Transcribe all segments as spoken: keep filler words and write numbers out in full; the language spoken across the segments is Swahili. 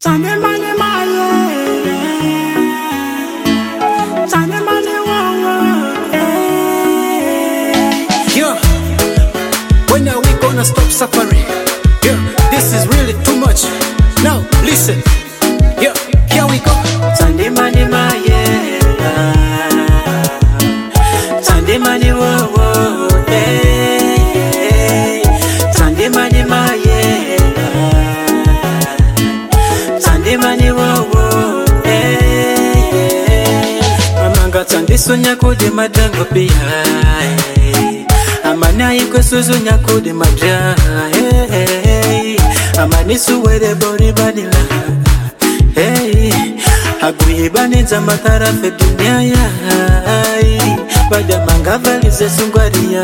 Sunday money, my yeah. Sunday money, wow, yeah. Yeah. When are we gonna stop suffering? Yeah. This is really too much. Now listen. Yeah. Here we go. Sunday money, my yeah. Sunday money, wow, wow, yeah. Sunday money, my yeah. Sunday money, wow, wow, yeah. Amanga Sunday sunya kudi madango pia. Amana yiko suzunya kudi madra. Amani suwede bori badila. Hey, aguye baneza matara fe dunia ya. Bada manga valize sungwaria.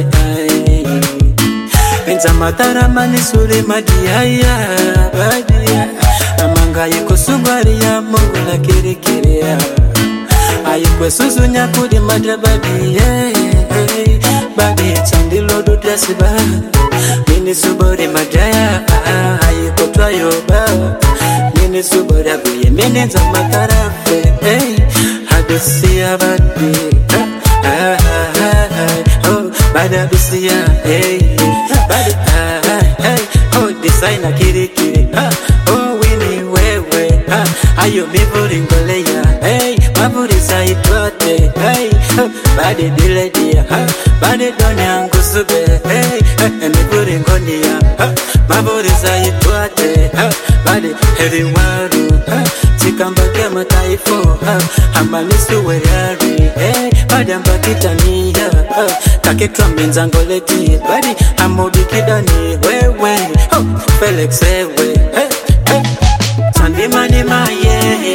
Enza matara mani suri madia ya. Badia. Amanga yiko sungwaria mungu na kiri kiri ya. Ayikwe suzunya kudi madra badi. Badi chandilo do drasiba. Mini subori madaya. Ayiko twayo ba. Mini subora guye mene za matarafe. Hey, hadusia badi. Ah, ah, ah, oh, bada bisia. Hey, badi. Ah, hey, oh, designer kiri kiri. Ah, oh, wini wewe. Ah, ayo mivuri ngoleya. Hey, mavuri saitwate. Hey, oh, badi diledia. Ah, badi doni angusube. Hey, hey, mivuri ngonia. Ah, mavuri saitwate. Ah, badi heavy waru. Ah, chikamba kema taifo. Ah, amanisu werari. Hey, badi ambakitania. Ah, kaketwa menzangoleti. Badi amodi kidani. Wewe, oh, Felix ewe. Hey, hey. Sunday money, my yeah.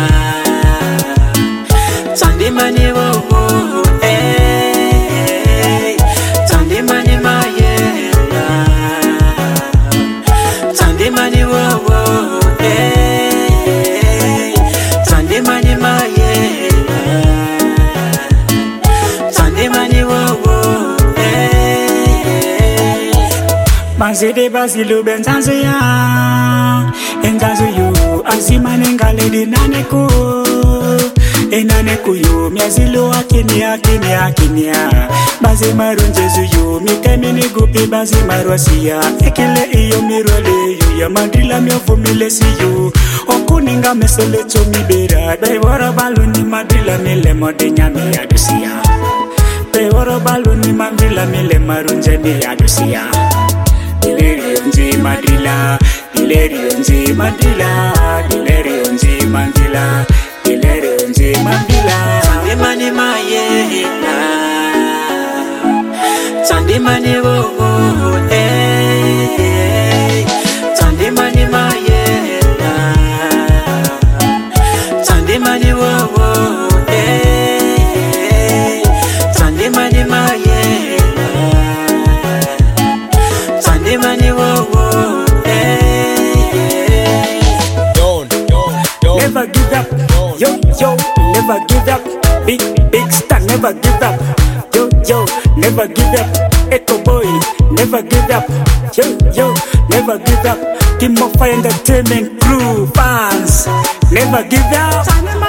Sunday money, oh, oh, hey. Sunday money, my yeah. Sunday money, oh, oh, hey. Sunday money, my yeah. Sunday money, oh, oh, hey. Bazide bazilu benzanzu ya Enzanzu yu Azimane ngaledi naneku Enaneku yu Miazilu akini akini akini Bazi marunjezu yu Mikemini gupi bazi marwasiya Ekele iyo mirole yu Ya mandrila miofumile si yu Okuninga mesole to mibera Bewara balu ni mandrila mile mode nyami adusiya Bewara balu ni mandrila mile marunjeni adusiya Dilerio nzi mandrila Dilerio nzi mandrila Dilerio nzi mandrila Dilerio nzi mandrila Sunday money, my yeah. Sunday money, oh, oh, hey. Sunday money, my yeah. Sunday money, oh, oh, hey. Sunday money, my yeah. Sunday money, oh, oh, hey. Don't, don't, don't. Never give up, yo, yo, never give up. Big, big star, never give up. Yo, yo, never give up. Echo boy, never give up. Yo, yo, never give up. Team of Fire Entertainment crew, fans, never give up.